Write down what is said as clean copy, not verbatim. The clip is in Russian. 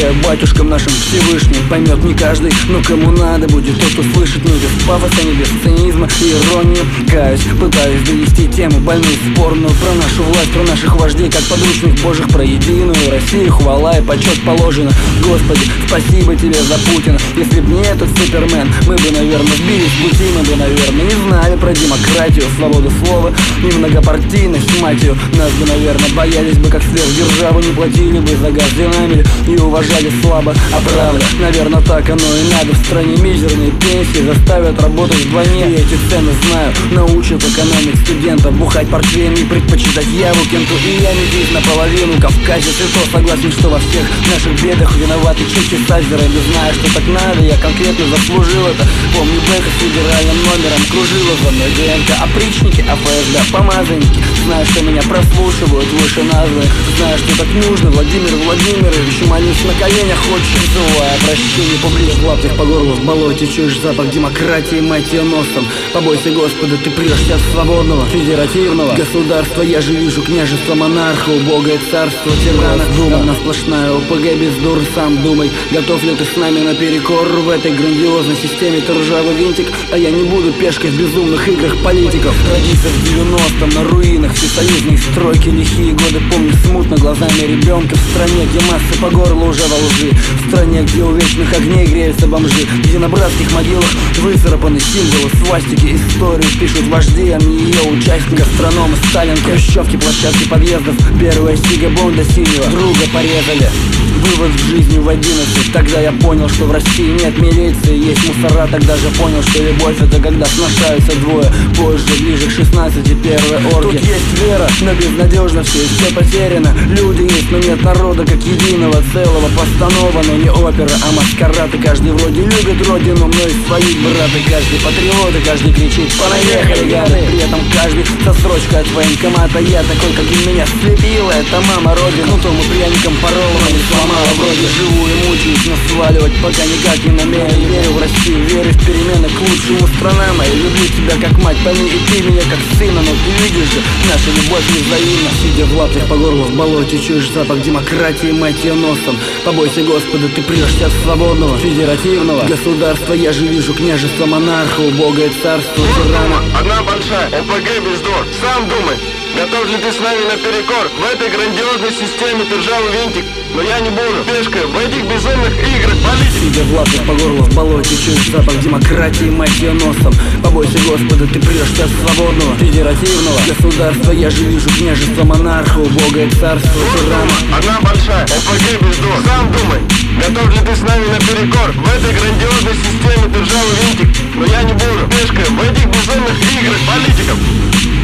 Обещаю батюшкам нашим Всевышним, поймет не каждый, но кому надо будет, тот услышит, не без пафоса, не без цинизма и иронии. Каюсь, пытаюсь довести тему больную, спорную, про нашу власть, про наших вождей, как подручных божьих, про единую Россию. Хвала и почет положено. Господи, спасибо тебе за Путина. Если б не этот супермен, мы бы, наверное, сбились с пути, мы бы, наверное, не знали про демократию, свободу слова и многопартийность, мать ее. Нас бы, наверное, боялись бы как сверхдержаву, не платили бы за газ, динамили и уважали слабо. А правда, наверное, так оно и надо. В стране мизерные пенсии заставят работать вдвойне. И эти цены знаю, научат экономить студента, бухать портвейн и предпочитать яву кенту. И я метис наполовину кавказец, и то согласен, что во всех наших бедах виноваты чечи Сазера. Не знаю, что так надо, я конкретно заслужил это. Помню, Бэха с федеральным номером кружила за мной ДНК, опричники, АФСБ, помазанники. Знаю, что меня прослушивают выше назвы. Знаю, что так нужно, Владимир Владимирович. Молюсь на коленях, хочешь, зывая прощение. Поближе в лаптях по горлу в болоте, чуешь запах демократии, мать ее носом. Побойся Господа, ты прешься от свободного федеративного государства. Я же вижу княжество монарха, убогое царство тирана. Дума на сплошная ОПГ без дур, сам думай, готов ли ты с нами наперекор в этой грандиозной системе. Ты ржавый винтик, а я не буду пешкой в безумных играх политиков. Родиться в 90-м на руинах всесоюзной стройки, лихие годы помню смутно глазами ребенка. В стране, где массы по горло уже во лжи, в стране, где у вечных огней греются бомжи, где на братских могилах выцарапаны символы свастики. Историю пишут вожди, а не ее участники. Гастрономы, Сталин, хрущевки, площадки подъездов. Первая сига Бонда синего друга порезали. Вывод в жизни в 11. Тогда я понял, что в России нет милиции, есть мусора. Тогда же понял, что любовь — это когда сношаются двое. Позже, ближе к 16, первая оргия. Тут есть вера, но безнадежно все потеряно. Люди есть, но нет народа как единого целого. Постанова, но не опера, а маскарад. И каждый вроде любит родину, но и своих брат. И каждый патриот, и каждый кричит: понаехали, гады. При этом каждый со строчкой от военкомата. Я такой, как и меня слепила эта мама родина. Ну тому пряником поролом не сломала. Вроде живу и мучаюсь, но сваливать пока никак не намерен. Верю в Россию, верю в перемены к лучшему. Страна моя, люблю тебя как мать, пойми и ты меня как сына. Но ты видишь же, наша любовь невзаимна. Сидя в лаптях по горлу в болоте, чуешь запах демократии, мать ее носом. Побойся Господа, ты прешься от свободного федеративного государства. Я же вижу княжество монарха, убогое царство тирана. Одна большая ОПГ без дур. Сам думай, готов ли ты с нами наперекор в этой грандиозной системе? Ты ржавый винтик, но я не буду пешкой в этих безумных играх политики. Сидя в лаптях по горло в болоте, чуешь запах демократии, мать ее носом. Побойся Господа, ты прешься от свободного федеративного государства. Я же вижу княжество монарха, убогое царство тирана. Одна большая ОПГ без дур. Сам думай, готов ли ты с нами наперекор в этой грандиозной системе? Ты ржавый винтик, но я не буду пешкой в этих безумных играх политиков.